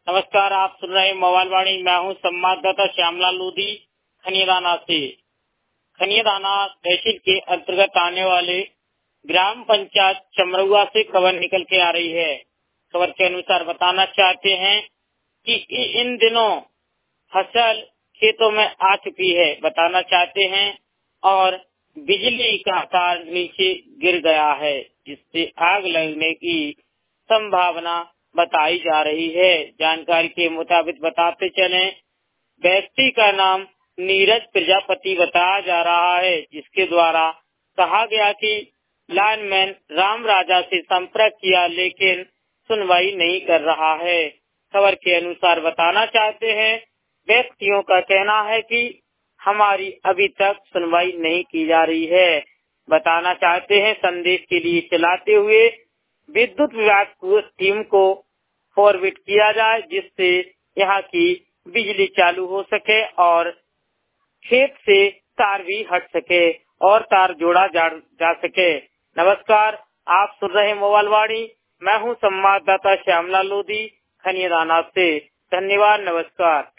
नमस्कार, आप सुन रहे हैं मोबाइल वाणी। मैं हूं संवाददाता श्यामलाल लोधी खनियादाना से। खनियादाना तहसील के अंतर्गत आने वाले ग्राम पंचायत चमरुआ से खबर निकल के आ रही है। खबर के अनुसार बताना चाहते हैं कि इन दिनों फसल खेतों में आ चुकी है, बताना चाहते हैं, और बिजली का तार नीचे गिर गया है, जिससे आग लगने की संभावना बताई जा रही है। जानकारी के मुताबिक बताते चले, व्यक्ति का नाम नीरज प्रजापति बताया जा रहा है, जिसके द्वारा कहा गया कि लाइनमैन राम राजा से संपर्क किया, लेकिन सुनवाई नहीं कर रहा है। खबर के अनुसार बताना चाहते हैं, व्यक्तियों का कहना है कि हमारी अभी तक सुनवाई नहीं की जा रही है। बताना चाहते हैं, संदेश के लिए चलाते हुए विद्युत विभाग की टीम को फॉरवर्ड किया जाए, जिससे यहाँ की बिजली चालू हो सके और खेत से तार भी हट सके और तार जोड़ा जा सके। नमस्कार, आप सुन रहे मोबाइल वाणी। मैं हूँ संवाददाता श्यामलाल लोधी खनियादाना से। धन्यवाद, नमस्कार।